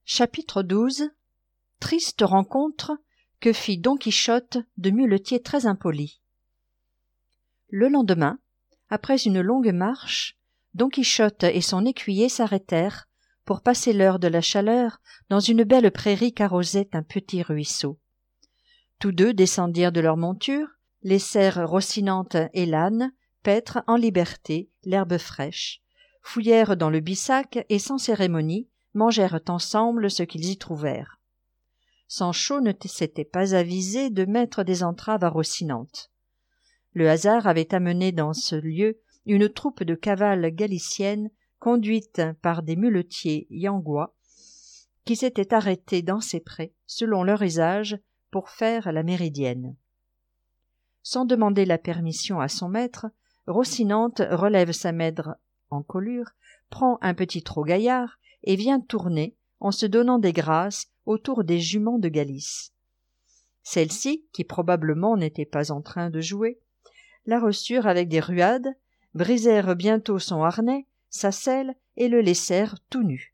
Chapitre 12. Triste rencontre que fit Don Quichotte de muletiers très impolis. Le lendemain, après une longue marche, Don Quichotte et son écuyer s'arrêtèrent pour passer l'heure de la chaleur dans une belle prairie qu'arrosait un petit ruisseau. Tous deux descendirent de leur monture, laissèrent Rocinante et l'âne paître en liberté l'herbe fraîche, fouillèrent dans le bissac et sans cérémonie mangèrent ensemble ce qu'ils y trouvèrent. Sancho ne s'était pas avisé de mettre des entraves à Rocinante. Le hasard avait amené dans ce lieu une troupe de cavales galiciennes conduite par des muletiers yangois qui s'étaient arrêtés dans ces prés selon leur usage pour faire la méridienne. Sans demander la permission à son maître, Rocinante relève sa maigre encolure, prend un petit trot gaillard et vient tourner, en se donnant des grâces, autour des juments de Galice. Celles-ci, qui probablement n'étaient pas en train de jouer, la reçurent avec des ruades, brisèrent bientôt son harnais, sa selle, et le laissèrent tout nu.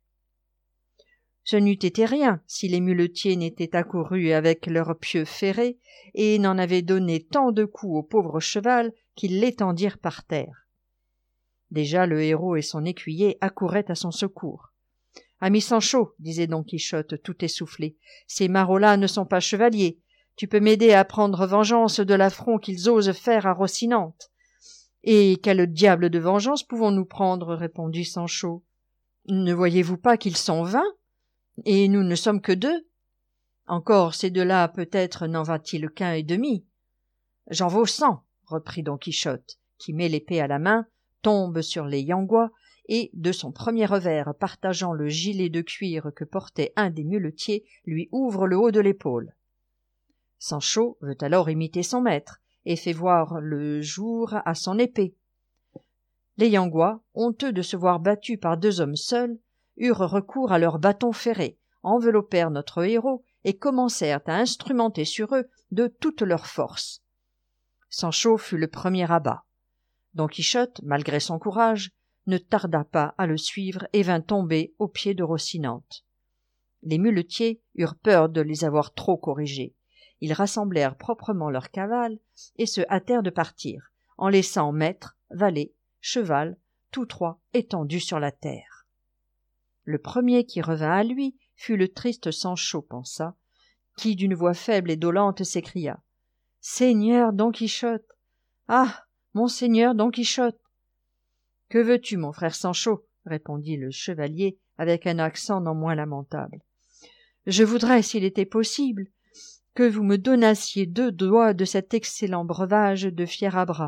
Ce n'eût été rien si les muletiers n'étaient accourus avec leurs pieux ferrés et n'en avaient donné tant de coups au pauvre cheval qu'ils l'étendirent par terre. Déjà le héros et son écuyer accouraient à son secours. « Ami Sancho, disait Don Quichotte tout essoufflé, ces marauds-là ne sont pas chevaliers. Tu peux m'aider à prendre vengeance de l'affront qu'ils osent faire à Rocinante. »« Et quel diable de vengeance pouvons-nous prendre ?» répondit Sancho. « Ne voyez-vous pas qu'ils sont 20 ? Et nous ne sommes que 2 ? Encore ces 2-là peut-être n'en va-t-il qu'1 et demi. »« J'en vaux 100, reprit Don Quichotte, qui met l'épée à la main, tombe sur les yangois, et, de son premier revers partageant le gilet de cuir que portait un des muletiers, lui ouvre le haut de l'épaule. Sancho veut alors imiter son maître, et fait voir le jour à son épée. Les yangois, honteux de se voir battus par 2 hommes seuls, eurent recours à leurs bâtons ferrés, enveloppèrent notre héros, et commencèrent à instrumenter sur eux de toute leur force. Sancho fut le premier abat. Don Quichotte, malgré son courage, ne tarda pas à le suivre et vint tomber aux pieds de Rocinante. Les muletiers eurent peur de les avoir trop corrigés. Ils rassemblèrent proprement leurs cavales et se hâtèrent de partir, en laissant maître, valet, cheval, tous 3 étendus sur la terre. Le premier qui revint à lui fut le triste Sancho, pensa, qui d'une voix faible et dolente s'écria « Seigneur Don Quichotte ! Ah, monseigneur Don Quichotte !»« Que veux-tu, mon frère Sancho ?» répondit le chevalier avec un accent non moins lamentable. « Je voudrais, s'il était possible, que vous me donnassiez 2 doigts de cet excellent breuvage de fier-à-bras.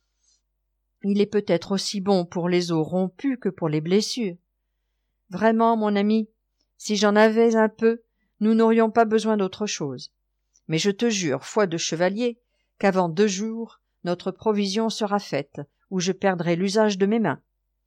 Il est peut-être aussi bon pour les os rompus que pour les blessures. Vraiment, mon ami, si j'en avais un peu, nous n'aurions pas besoin d'autre chose. Mais je te jure, foi de chevalier, qu'avant 2 jours, notre provision sera faite, ou je perdrai l'usage de mes mains.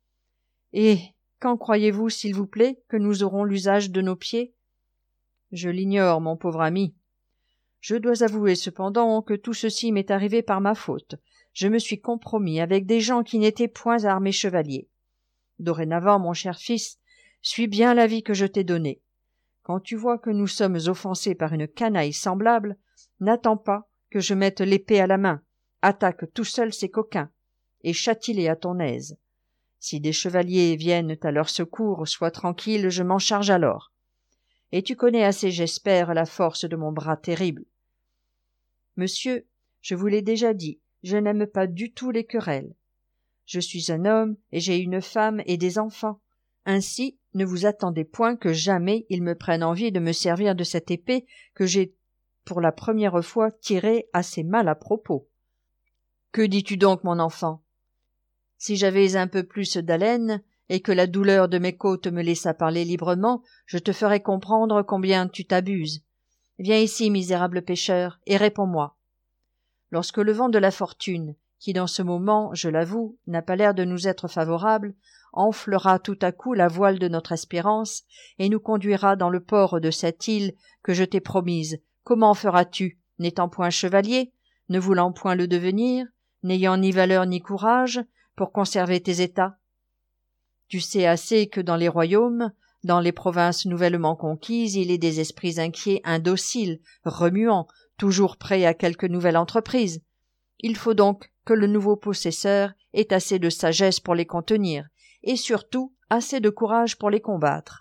Et quand croyez-vous, s'il vous plaît, que nous aurons l'usage de nos pieds ? Je l'ignore, mon pauvre ami. Je dois avouer cependant que tout ceci m'est arrivé par ma faute. Je me suis compromis avec des gens qui n'étaient point armés chevaliers. Dorénavant, mon cher fils, suis bien l'avis que je t'ai donné. Quand tu vois que nous sommes offensés par une canaille semblable, n'attends pas que je mette l'épée à la main. Attaque tout seul ces coquins, et châtie-les à ton aise. Si des chevaliers viennent à leur secours, sois tranquille, je m'en charge alors. Et tu connais assez, j'espère, la force de mon bras terrible. Monsieur, je vous l'ai déjà dit, je n'aime pas du tout les querelles. Je suis un homme, et j'ai une femme et des enfants. Ainsi, ne vous attendez point que jamais il me prenne envie de me servir de cette épée que j'ai pour la première fois tirée assez mal à propos. Que dis-tu donc, mon enfant ? Si j'avais un peu plus d'haleine, et que la douleur de mes côtes me laissât parler librement, je te ferais comprendre combien tu t'abuses. Viens ici, misérable pécheur, et réponds-moi. Lorsque le vent de la fortune, qui dans ce moment, je l'avoue, n'a pas l'air de nous être favorable, enflera tout à coup la voile de notre espérance, et nous conduira dans le port de cette île que je t'ai promise, comment feras-tu, n'étant point chevalier, ne voulant point le devenir, n'ayant ni valeur ni courage, pour conserver tes états? Tu sais assez que dans les royaumes, Dans les provinces nouvellement conquises, il est des esprits inquiets, indociles, remuants, toujours prêts à quelque nouvelle entreprise. Il faut donc que le nouveau possesseur ait assez de sagesse pour les contenir, et surtout assez de courage pour les combattre.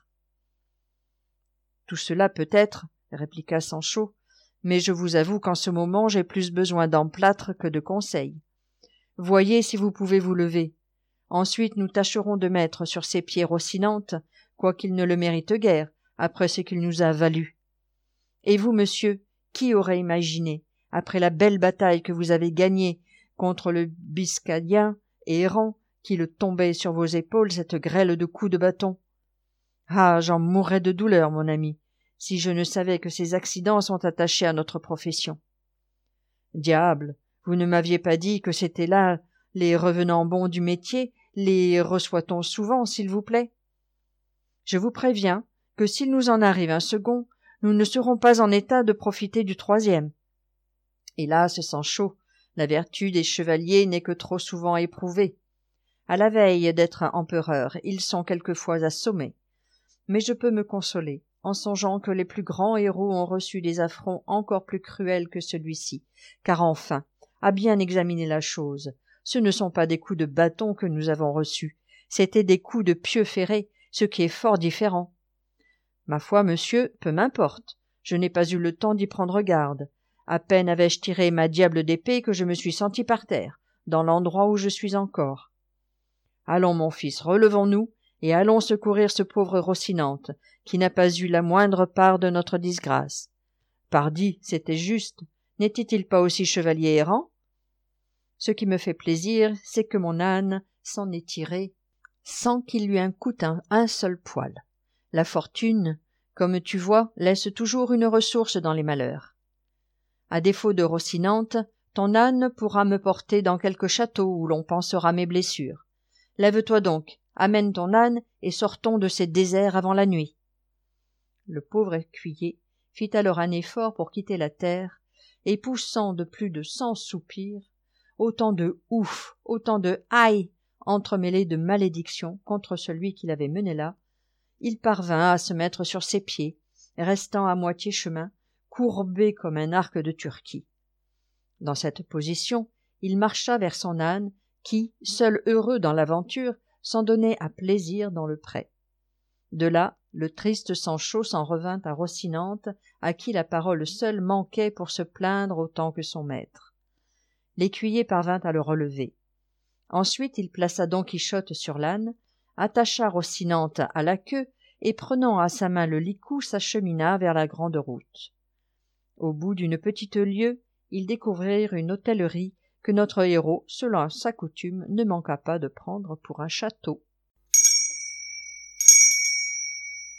Tout cela peut-être, répliqua Sancho, mais je vous avoue qu'en ce moment j'ai plus besoin d'emplâtre que de conseils. Voyez si vous pouvez vous lever. Ensuite nous tâcherons de mettre sur ses pieds Rocinante, quoiqu'il ne le mérite guère, après ce qu'il nous a valu. Et vous, monsieur, qui aurait imaginé, après la belle bataille que vous avez gagnée contre le Biscadien errant, qu'il tombait sur vos épaules cette grêle de coups de bâton? Ah, j'en mourrais de douleur, mon ami, si je ne savais que ces accidents sont attachés à notre profession. Diable, vous ne m'aviez pas dit que c'étaient là les revenants bons du métier, les reçoit-on souvent, s'il vous plaît? Je vous préviens que s'il nous en arrive un second, nous ne serons pas en état de profiter du troisième. Hélas, Sancho, la vertu des chevaliers n'est que trop souvent éprouvée. À la veille d'être empereurs, ils sont quelquefois assommés. Mais je peux me consoler, en songeant que les plus grands héros ont reçu des affronts encore plus cruels que celui-ci, car enfin, à bien examiner la chose, ce ne sont pas des coups de bâton que nous avons reçus, c'étaient des coups de pieux ferrés, ce qui est fort différent. Ma foi, monsieur, peu m'importe, je n'ai pas eu le temps d'y prendre garde. À peine avais-je tiré ma diable d'épée que je me suis senti par terre, dans l'endroit où je suis encore. Allons, mon fils, relevons-nous, et allons secourir ce pauvre Rocinante, qui n'a pas eu la moindre part de notre disgrâce. Pardi, c'était juste, n'était-il pas aussi chevalier errant? Ce qui me fait plaisir, c'est que mon âne s'en est tiré sans qu'il lui en coûte un seul poil. La fortune, comme tu vois, laisse toujours une ressource dans les malheurs. À défaut de Rocinante, ton âne pourra me porter dans quelque château où l'on pansera mes blessures. Lève-toi donc, amène ton âne et sortons de ces déserts avant la nuit. Le pauvre écuyer fit alors un effort pour quitter la terre, et poussant de plus de 100 soupirs, autant de ouf, autant de aïe, entremêlés de malédictions contre celui qui l'avait mené là, il parvint à se mettre sur ses pieds, restant à moitié chemin, courbé comme un arc de Turquie. Dans cette position, il marcha vers son âne, qui, seul heureux dans l'aventure, s'en donnait à plaisir dans le pré. De là, le triste Sancho s'en revint à Rocinante, à qui la parole seule manquait pour se plaindre autant que son maître. L'écuyer parvint à le relever. Ensuite il plaça Don Quichotte sur l'âne, attacha Rocinante à la queue, et prenant à sa main le licou, s'achemina vers la grande route. Au bout d'une petite lieue, ils découvrirent une hôtellerie que notre héros, selon sa coutume, ne manqua pas de prendre pour un château.